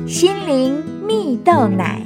心灵蜜豆奶。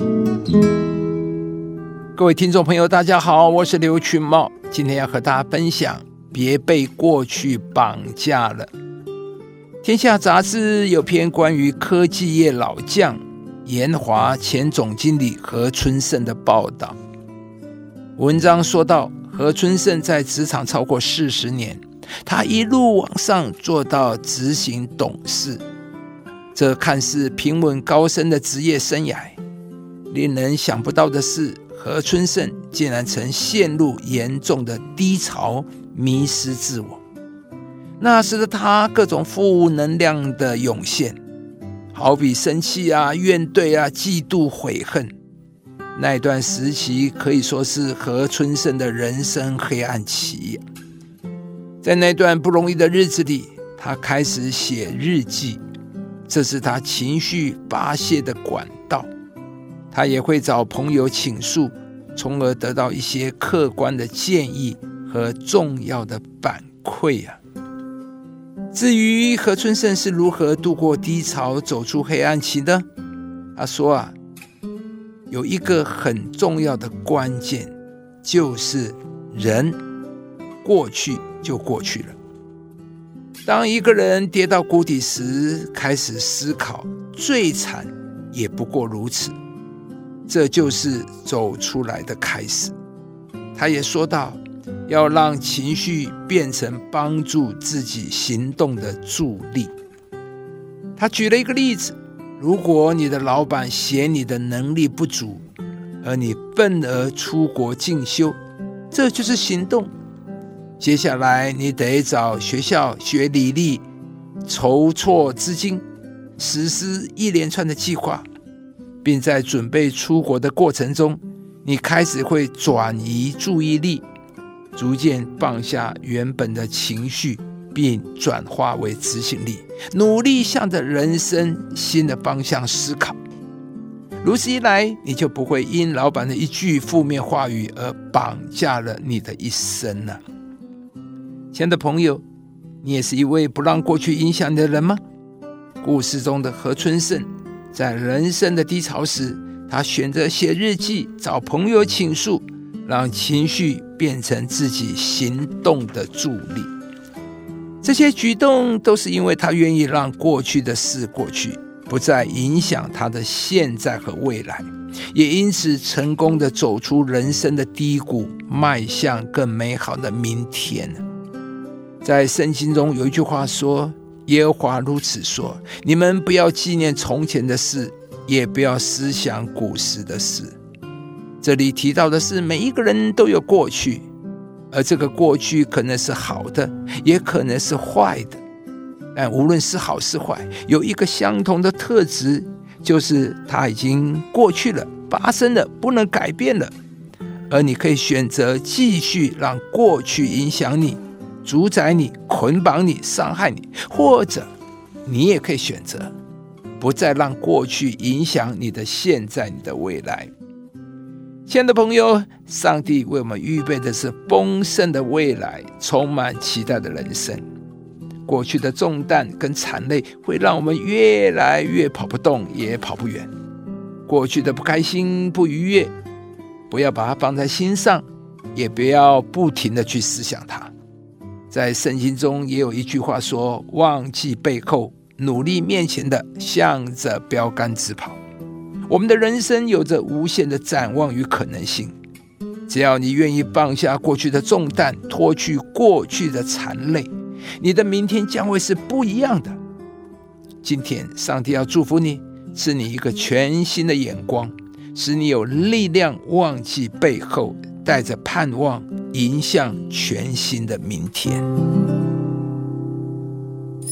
各位听众朋友大家好，我是刘群茂，今天要和大家分享别被过去绑架了。天下杂志有篇关于科技业老将研华前总经理何春盛的报道。文章说到，何春盛在职场超过40年，他一路往上做到执行董事，这看似平稳高升的职业生涯，令人想不到的是，何春盛竟然曾陷入严重的低潮，迷失自我。那时的他，各种负能量的涌现，好比生气啊、怨怼啊、嫉妒、悔恨。那一段时期可以说是何春盛的人生黑暗期。在那段不容易的日子里，他开始写日记，这是他情绪发泄的管道。他也会找朋友倾诉，从而得到一些客观的建议和重要的反馈。至于何春盛是如何度过低潮，走出黑暗期呢？他说有一个很重要的关键，就是人过去就过去了。当一个人跌到谷底时，开始思考，最惨也不过如此，这就是走出来的开始。他也说到，要让情绪变成帮助自己行动的助力。他举了一个例子，如果你的老板嫌你的能力不足，而你愤而出国进修，这就是行动。接下来你得找学校学履历，筹措资金，实施一连串的计划，并在准备出国的过程中，你开始会转移注意力，逐渐放下原本的情绪，并转化为执行力，努力向着人生新的方向思考。如此一来，你就不会因老板的一句负面话语而绑架了你的一生了。亲爱的朋友，你也是一位不让过去影响你的人吗？故事中的何春盛在人生的低潮时，他选择写日记，找朋友倾诉，让情绪变成自己行动的助力。这些举动都是因为他愿意让过去的事过去，不再影响他的现在和未来，也因此成功地走出人生的低谷，迈向更美好的明天。在圣经中有一句话说，耶和华如此说，你们不要纪念从前的事，也不要思想古时的事。这里提到的是，每一个人都有过去，而这个过去可能是好的，也可能是坏的。但无论是好是坏，有一个相同的特质，就是它已经过去了，发生了，不能改变了。而你可以选择继续让过去影响你，主宰你，捆绑你，伤害你，或者你也可以选择不再让过去影响你的现在，你的未来。亲爱的朋友，上帝为我们预备的是丰盛的未来，充满期待的人生。过去的重担跟残累会让我们越来越跑不动，也跑不远。过去的不开心、不愉悦，不要把它放在心上，也不要不停地去思想它。在圣经中也有一句话说，忘记背后，努力面前的，向着标杆直跑。我们的人生有着无限的展望与可能性，只要你愿意放下过去的重担，脱去过去的残累，你的明天将会是不一样的。今天上帝要祝福你，赐你一个全新的眼光，使你有力量忘记背后，带着盼望迎向全新的明天。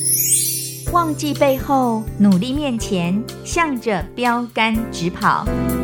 忘记背后，努力面前，向着标杆直跑。